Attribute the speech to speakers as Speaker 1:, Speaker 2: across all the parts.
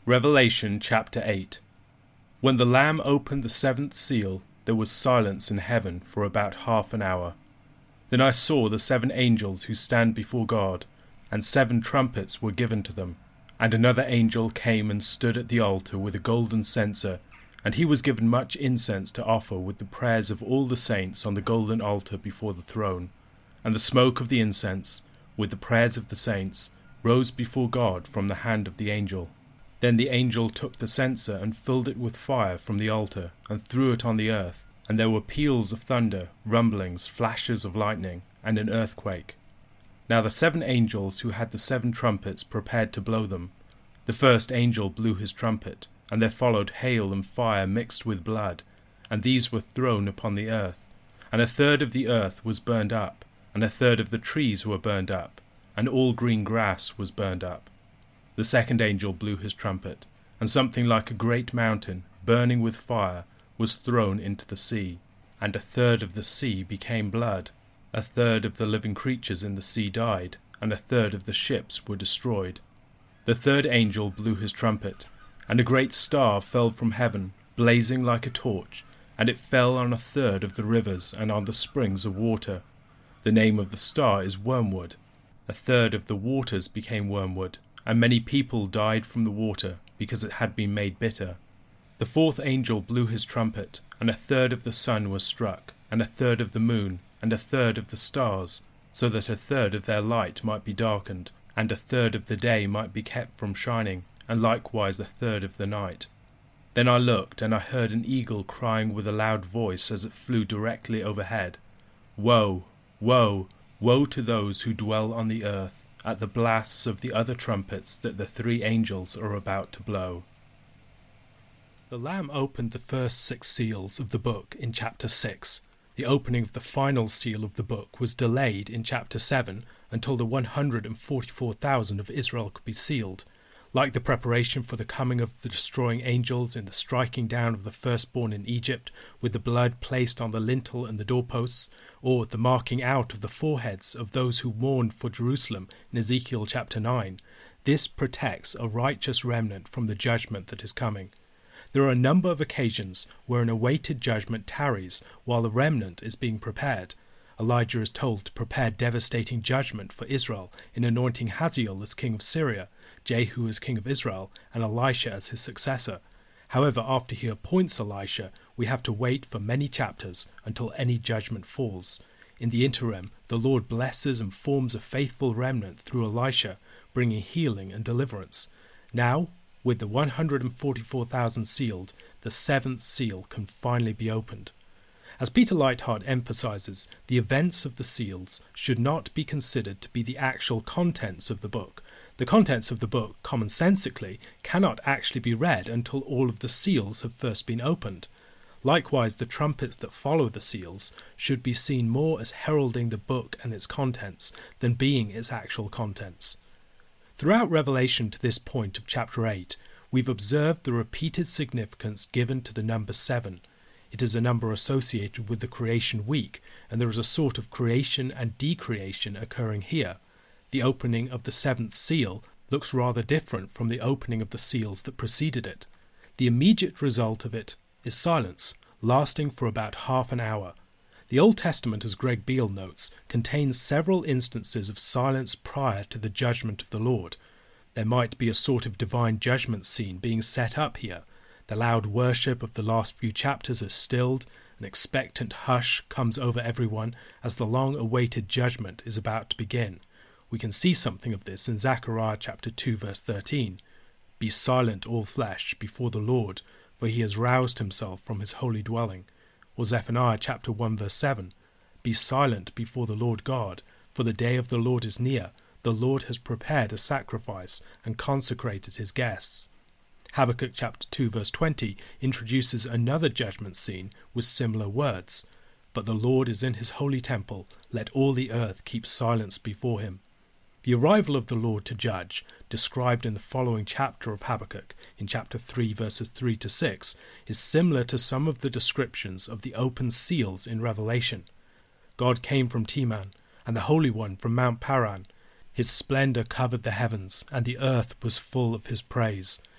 Speaker 1: Revelation chapter 8. When the Lamb opened the seventh seal, there was silence in heaven for about half an hour. Then I saw the 7 angels who stand before God, and 7 trumpets were given to them. And another angel came and stood at the altar with a golden censer, and he was given much incense to offer with the prayers of all the saints on the golden altar before the throne. And the smoke of the incense, with the prayers of the saints, rose before God from the hand of the angel. Then the angel took the censer and filled it with fire from the altar, and threw it on the earth, and there were peals of thunder, rumblings, flashes of lightning, and an earthquake. Now the 7 angels who had the 7 trumpets prepared to blow them. The first angel blew his trumpet, and there followed hail and fire mixed with blood, and these were thrown upon the earth. And a third of the earth was burned up, and a third of the trees were burned up, and all green grass was burned up. The second angel blew his trumpet, and something like a great mountain, burning with fire, was thrown into the sea, and a third of the sea became blood. A third of the living creatures in the sea died, and a third of the ships were destroyed. The third angel blew his trumpet, and a great star fell from heaven, blazing like a torch, and it fell on a third of the rivers and on the springs of water. The name of the star is Wormwood. A third of the waters became wormwood, and many people died from the water, because it had been made bitter. The fourth angel blew his trumpet, and a third of the sun was struck, and a third of the moon, and a third of the stars, so that a third of their light might be darkened, and a third of the day might be kept from shining, and likewise a third of the night. Then I looked, and I heard an eagle crying with a loud voice as it flew directly overhead, "Woe, woe, woe to those who dwell on the earth, at the blasts of the other trumpets that the 3 angels are about to blow." The Lamb opened the first 6 seals of the book in chapter 6. The opening of the final seal of the book was delayed in chapter 7 until the 144,000 of Israel could be sealed. Like the preparation for the coming of the destroying angels in the striking down of the firstborn in Egypt, with the blood placed on the lintel and the doorposts, or the marking out of the foreheads of those who mourned for Jerusalem in Ezekiel chapter 9, this protects a righteous remnant from the judgment that is coming. There are a number of occasions where an awaited judgment tarries while the remnant is being prepared. Elijah is told to prepare devastating judgment for Israel in anointing Hazael as king of Syria, Jehu as king of Israel, and Elisha as his successor. However, after he appoints Elisha, we have to wait for many chapters until any judgment falls. In the interim, the Lord blesses and forms a faithful remnant through Elisha, bringing healing and deliverance. Now, with the 144,000 sealed, the 7th seal can finally be opened. As Peter Leithart emphasizes, the events of the seals should not be considered to be the actual contents of the book. The contents of the book, commonsensically, cannot actually be read until all of the seals have first been opened. Likewise, the trumpets that follow the seals should be seen more as heralding the book and its contents than being its actual contents. Throughout Revelation to this point of chapter 8, we've observed the repeated significance given to the number 7. It is a number associated with the creation week, and there is a sort of creation and decreation occurring here. The opening of the 7th seal looks rather different from the opening of the seals that preceded it. The immediate result of it is silence, lasting for about half an hour. The Old Testament, as Greg Beale notes, contains several instances of silence prior to the judgment of the Lord. There might be a sort of divine judgment scene being set up here. The loud worship of the last few chapters is stilled, an expectant hush comes over everyone as the long-awaited judgment is about to begin. We can see something of this in Zechariah chapter 2 verse 13. "Be silent, all flesh, before the Lord, for he has roused himself from his holy dwelling." Or Zephaniah chapter 1 verse 7. "Be silent before the Lord God, for the day of the Lord is near. The Lord has prepared a sacrifice and consecrated his guests." Habakkuk chapter 2 verse 20 introduces another judgment scene with similar words. "But the Lord is in his holy temple. Let all the earth keep silence before him." The arrival of the Lord to judge, described in the following chapter of Habakkuk, in chapter 3 verses 3 to 6, is similar to some of the descriptions of the open seals in Revelation. "God came from Teman, and the Holy One from Mount Paran. His splendor covered the heavens, and the earth was full of his praise.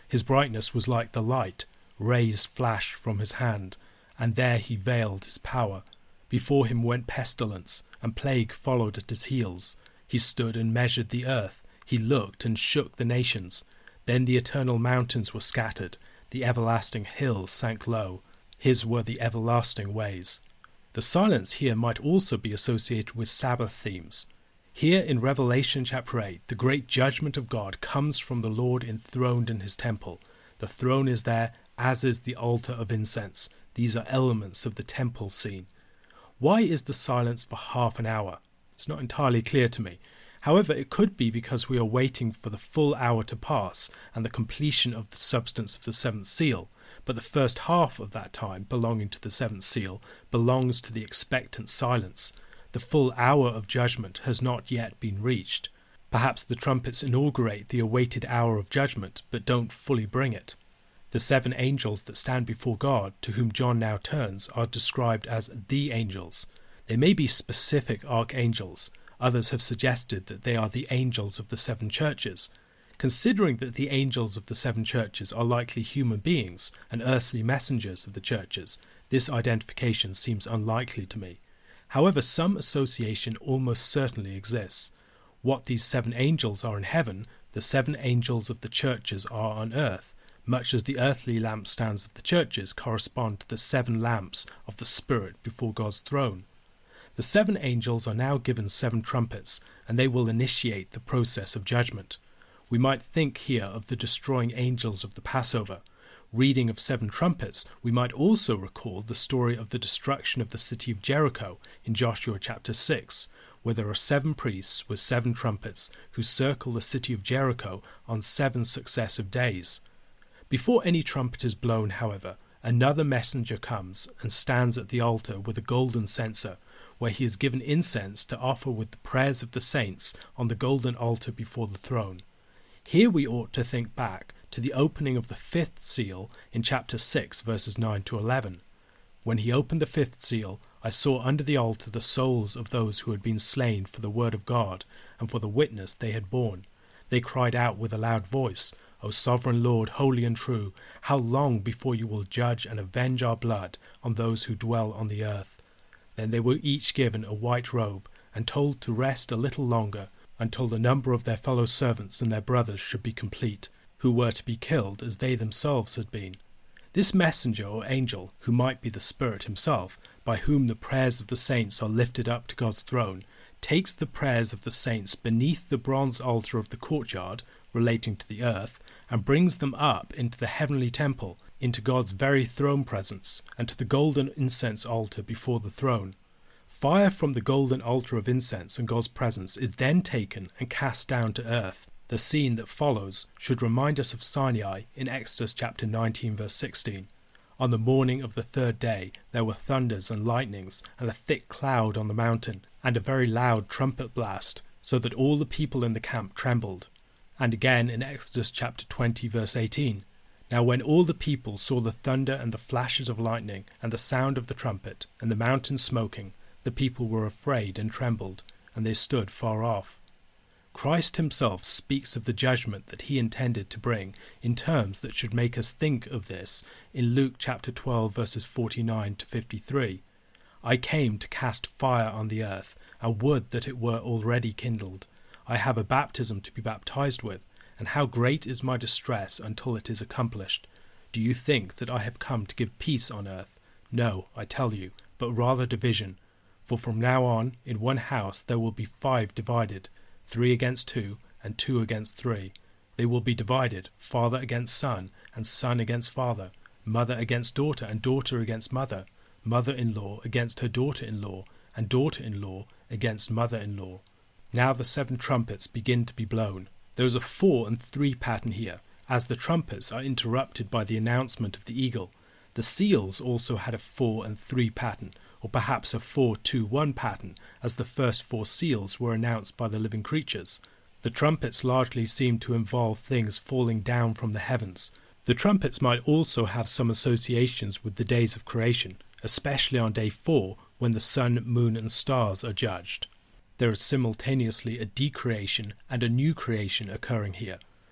Speaker 1: His brightness was like the light. Rays flashed from his hand, and there he veiled his power. Before him went pestilence, and plague followed at his heels. He stood and measured the earth. He looked and shook the nations. Then the eternal mountains were scattered. The everlasting hills sank low. His were the everlasting ways. The silence here might also be associated with Sabbath themes. Here in Revelation chapter 8, the great judgment of God comes from the Lord enthroned in his temple. The throne is there, as is the altar of incense. These are elements of the temple scene. Why is the silence for half an hour? It's not entirely clear to me. However, it could be because we are waiting for the full hour to pass and the completion of the substance of the seventh seal, but the first half of that time belonging to the seventh seal belongs to the expectant silence. The full hour of judgment has not yet been reached. Perhaps the trumpets inaugurate the awaited hour of judgment, but don't fully bring it. The 7 angels that stand before God, to whom John now turns, are described as the angels. They may be specific archangels. Others have suggested that they are the angels of the 7 churches. Considering that the angels of the 7 churches are likely human beings and earthly messengers of the churches, this identification seems unlikely to me. However, some association almost certainly exists. What these 7 angels are in heaven, the 7 angels of the churches are on earth, much as the earthly lampstands of the churches correspond to the 7 lamps of the Spirit before God's throne. The 7 angels are now given 7 trumpets, and they will initiate the process of judgment. We might think here of the destroying angels of the Passover. Reading of 7 trumpets, we might also recall the story of the destruction of the city of Jericho in Joshua chapter 6, where there are 7 priests with 7 trumpets who circle the city of Jericho on 7 successive days. Before any trumpet is blown, however, another messenger comes and stands at the altar with a golden censer, where he is given incense to offer with the prayers of the saints on the golden altar before the throne. Here we ought to think back to the opening of the 5th seal in chapter 6, verses 9 to 11. When he opened the 5th seal, I saw under the altar the souls of those who had been slain for the word of God and for the witness they had borne. They cried out with a loud voice, O sovereign Lord, holy and true, how long before you will judge and avenge our blood on those who dwell on the earth? Then they were each given a white robe, and told to rest a little longer, until the number of their fellow servants and their brothers should be complete, who were to be killed as they themselves had been. This messenger or angel, who might be the Spirit himself, by whom the prayers of the saints are lifted up to God's throne, takes the prayers of the saints beneath the bronze altar of the courtyard, relating to the earth, and brings them up into the heavenly temple, into God's very throne presence, and to the golden incense altar before the throne. Fire from the golden altar of incense and God's presence is then taken and cast down to earth. The scene that follows should remind us of Sinai in Exodus chapter 19 verse 16. On the morning of the 3rd day there were thunders and lightnings, and a thick cloud on the mountain, and a very loud trumpet blast, so that all the people in the camp trembled. And again in Exodus chapter 20 verse 18. Now when all the people saw the thunder and the flashes of lightning, and the sound of the trumpet, and the mountain smoking, the people were afraid and trembled, and they stood far off. Christ himself speaks of the judgment that he intended to bring in terms that should make us think of this in Luke chapter 12 verses 49 to 53. I came to cast fire on the earth, and would that it were already kindled. I have a baptism to be baptized with, and how great is my distress until it is accomplished. Do you think that I have come to give peace on earth? No, I tell you, but rather division. For from now on, in one house there will be 5 divided, 3 against 2, and 2 against 3. They will be divided, father against son, and son against father, mother against daughter, and daughter against mother, mother-in-law against her daughter-in-law, and daughter-in-law against mother-in-law. Now the 7 trumpets begin to be blown. There is a 4 and 3 pattern here, as the trumpets are interrupted by the announcement of the eagle. The seals also had a 4 and 3 pattern, or perhaps a 4-2-1 pattern, as the first 4 seals were announced by the living creatures. The trumpets largely seem to involve things falling down from the heavens. The trumpets might also have some associations with the days of creation, especially on day 4, when the sun, moon, and stars are judged. There is simultaneously a decreation and a new creation occurring here.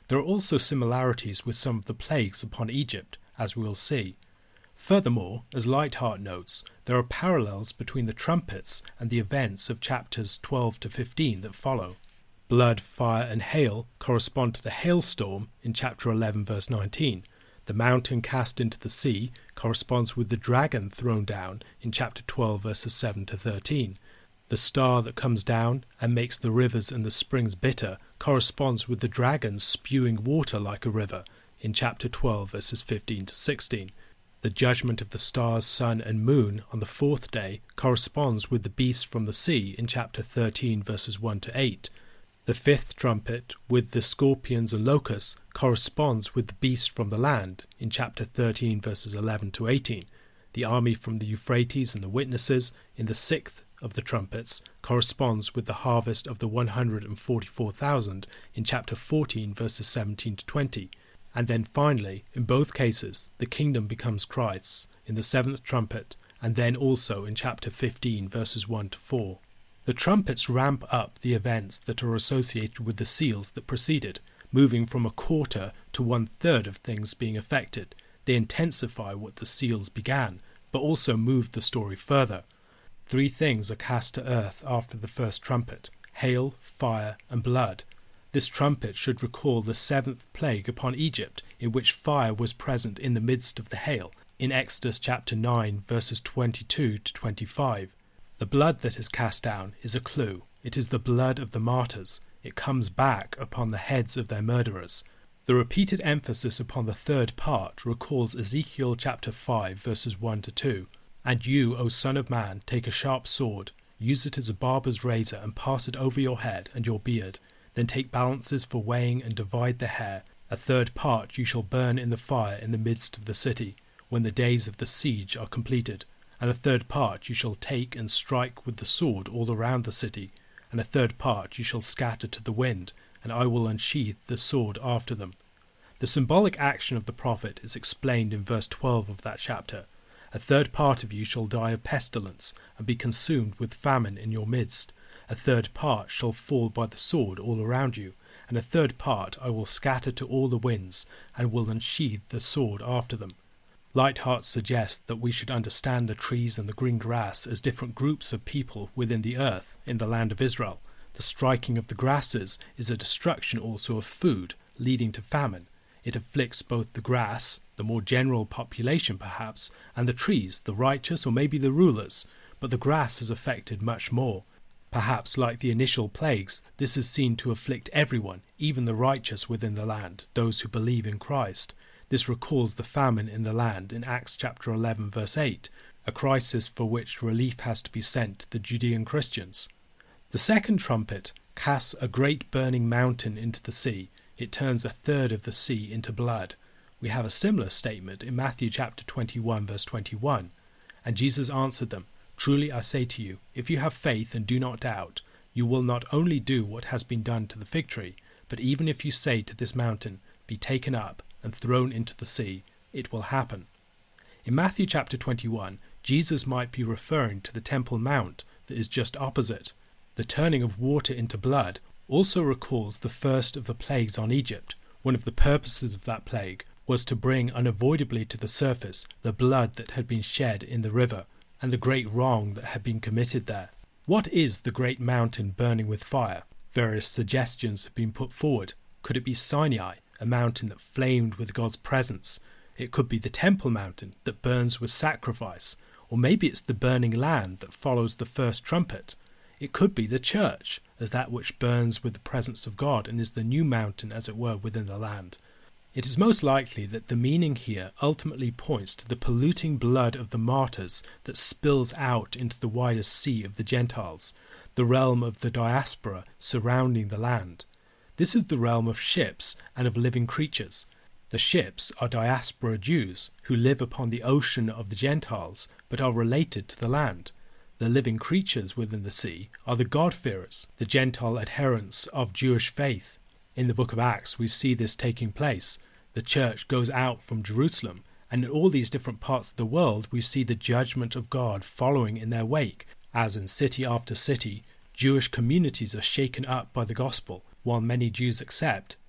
Speaker 1: There are also similarities with some of the plagues upon Egypt, as we will see. Furthermore, as Lightheart notes, there are parallels between the trumpets and the events of chapters 12 to 15 that follow. Blood, fire, and hail correspond to the hailstorm in chapter 11 verse 19. The mountain cast into the sea corresponds with the dragon thrown down in chapter 12 verses 7 to 13. The star that comes down and makes the rivers and the springs bitter corresponds with the dragon spewing water like a river in chapter 12 verses 15 to 16. The judgment of the stars, sun, and moon on the fourth day corresponds with the beast from the sea in chapter 13 verses 1 to 8. The fifth trumpet, with the scorpions and locusts, corresponds with the beast from the land in chapter 13 verses 11 to 18. The army from the Euphrates and the witnesses in the sixth of the trumpets corresponds with the harvest of the 144,000 in chapter 14 verses 17 to 20. And then finally, in both cases, the kingdom becomes Christ's in the seventh trumpet, and then also in chapter 15 verses 1 to 4. The trumpets ramp up the events that are associated with the seals that preceded, moving from a quarter to 1/3 of things being affected. They intensify what the seals began, but also move the story further. 3 things are cast to earth after the first trumpet: hail, fire, and blood. This trumpet should recall the 7th plague upon Egypt, in which fire was present in the midst of the hail, in Exodus chapter 9 verses 22 to 25. The blood that is cast down is a clue. It is the blood of the martyrs. It comes back upon the heads of their murderers. The repeated emphasis upon the third part recalls Ezekiel chapter 5 verses 1 to 2. And you, O son of man, take a sharp sword, use it as a barber's razor, and pass it over your head and your beard. Then take balances for weighing and divide the hair. 1/3 part you shall burn in the fire in the midst of the city, when the days of the siege are completed. And 1/3 part you shall take and strike with the sword all around the city, and 1/3 part you shall scatter to the wind, and I will unsheathe the sword after them. The symbolic action of the prophet is explained in verse 12 of that chapter. 1/3 part of you shall die of pestilence, and be consumed with famine in your midst. 1/3 part shall fall by the sword all around you, and 1/3 part I will scatter to all the winds, and will unsheathe the sword after them. Lightheart suggests that we should understand the trees and the green grass as different groups of people within the earth in the land of Israel. The striking of the grasses is a destruction also of food, leading to famine. It afflicts both the grass, the more general population perhaps, and the trees, the righteous or maybe the rulers, but the grass is affected much more. Perhaps, like the initial plagues, this is seen to afflict everyone, even the righteous within the land, those who believe in Christ. This recalls the famine in the land in Acts chapter 11 verse 8, a crisis for which relief has to be sent to the Judean Christians. The second trumpet casts a great burning mountain into the sea. It turns 1/3 of the sea into blood. We have a similar statement in Matthew chapter 21 verse 21. And Jesus answered them, "Truly I say to you, if you have faith and do not doubt, you will not only do what has been done to the fig tree, but even if you say to this mountain, be taken up and thrown into the sea, it will happen." In Matthew chapter 21, Jesus might be referring to the Temple Mount that is just opposite. The turning of water into blood also recalls the first of the plagues on Egypt. One of the purposes of that plague was to bring unavoidably to the surface the blood that had been shed in the river, and the great wrong that had been committed there. What is the great mountain burning with fire? Various suggestions have been put forward. Could it be Sinai, a mountain that flamed with God's presence? It could be the Temple Mountain that burns with sacrifice, or maybe it's the burning land that follows the first trumpet. It could be the church, as that which burns with the presence of God and is the new mountain, as it were, within the land. It is most likely that the meaning here ultimately points to the polluting blood of the martyrs that spills out into the wider sea of the Gentiles, the realm of the diaspora surrounding the land. This is the realm of ships and of living creatures. The ships are diaspora Jews who live upon the ocean of the Gentiles but are related to the land. The living creatures within the sea are the God-fearers, the Gentile adherents of Jewish faith. In the book of Acts we see this taking place. The church goes out from Jerusalem, and in all these different parts of the world we see the judgment of God following in their wake, as in city after city, Jewish communities are shaken up by the gospel, while many Jews accept,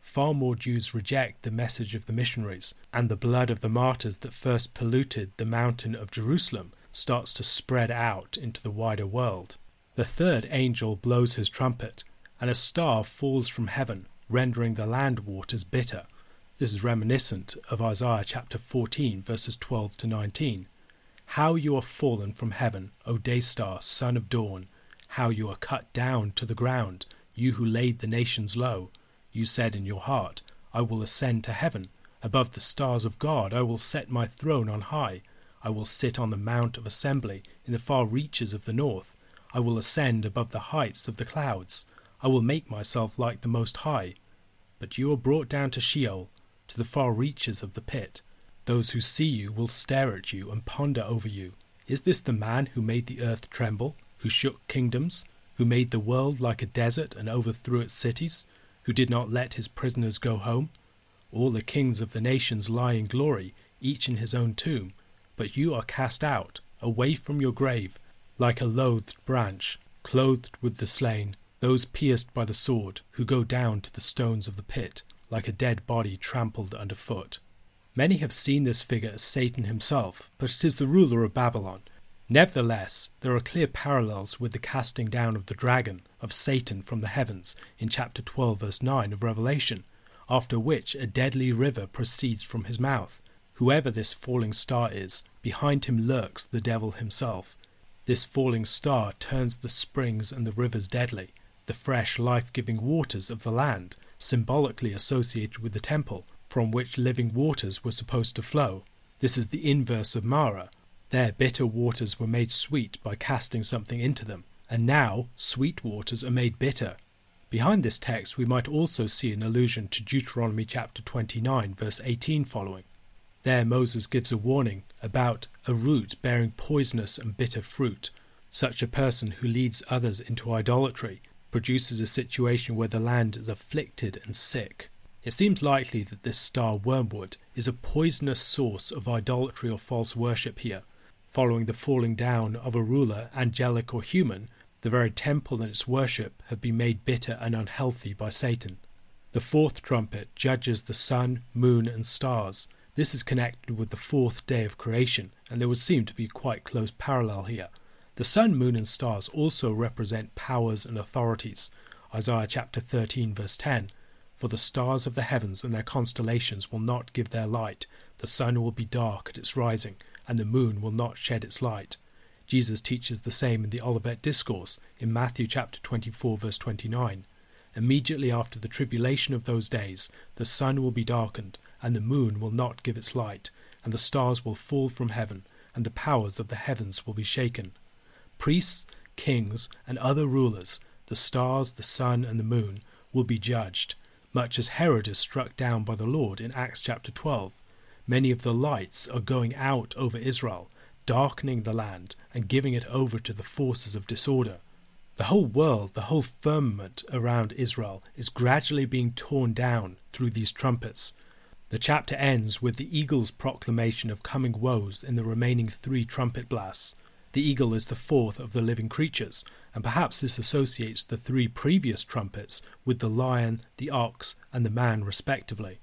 Speaker 1: far more Jews reject the message of the missionaries, and the blood of the martyrs that first polluted the mountain of Jerusalem starts to spread out into the wider world. The third angel blows his trumpet, and a star falls from heaven, rendering the land waters bitter. This is reminiscent of Isaiah chapter 14, verses 12 to 19. How you are fallen from heaven, O day star, son of dawn! How you are cut down to the ground, you who laid the nations low! You said in your heart, I will ascend to heaven. Above the stars of God I will set my throne on high. I will sit on the mount of assembly in the far reaches of the north. I will ascend above the heights of the clouds. I will make myself like the Most High. But you are brought down to Sheol, to the far reaches of the pit. Those who see you will stare at you and ponder over you. Is this the man who made the earth tremble, who shook kingdoms, who made the world like a desert and overthrew its cities, who did not let his prisoners go home? All the kings of the nations lie in glory, each in his own tomb. But you are cast out, away from your grave, like a loathed branch, clothed with the slain, those pierced by the sword, who go down to the stones of the pit, like a dead body trampled underfoot. Many have seen this figure as Satan himself, but it is the ruler of Babylon. Nevertheless, there are clear parallels with the casting down of the dragon, of Satan from the heavens, in chapter 12 verse 9 of Revelation, after which a deadly river proceeds from his mouth. Whoever this falling star is, behind him lurks the devil himself. This falling star turns the springs and the rivers deadly, the fresh life-giving waters of the land, symbolically associated with the temple, from which living waters were supposed to flow. This is the inverse of Mara. There bitter waters were made sweet by casting something into them, and now sweet waters are made bitter. Behind this text we might also see an allusion to Deuteronomy chapter 29 verse 18 following. There Moses gives a warning about a root bearing poisonous and bitter fruit. Such a person who leads others into idolatry produces a situation where the land is afflicted and sick. It seems likely that this star wormwood is a poisonous source of idolatry or false worship here. Following the falling down of a ruler, angelic or human, the very temple and its worship have been made bitter and unhealthy by Satan. The fourth trumpet judges the sun, moon and stars. This is connected with the fourth day of creation, and there would seem to be quite close parallel here. The sun, moon and stars also represent powers and authorities. Isaiah chapter 13 verse 10. For the stars of the heavens and their constellations will not give their light. The sun will be dark at its rising, and the moon will not shed its light. Jesus teaches the same in the Olivet Discourse in Matthew chapter 24 verse 29. Immediately after the tribulation of those days, the sun will be darkened, and the moon will not give its light, and the stars will fall from heaven, and the powers of the heavens will be shaken. Priests, kings, and other rulers, the stars, the sun, and the moon, will be judged, much as Herod is struck down by the Lord in Acts chapter 12. Many of the lights are going out over Israel, darkening the land and giving it over to the forces of disorder. The whole world, the whole firmament around Israel is gradually being torn down through these trumpets. The chapter ends with the eagle's proclamation of coming woes in the remaining 3 trumpet blasts. The eagle is the fourth of the living creatures, and perhaps this associates the 3 previous trumpets with the lion, the ox, and the man respectively.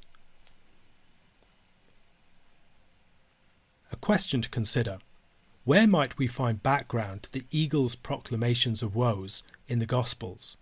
Speaker 1: A question to consider. Where might we find background to the eagle's proclamations of woes in the Gospels?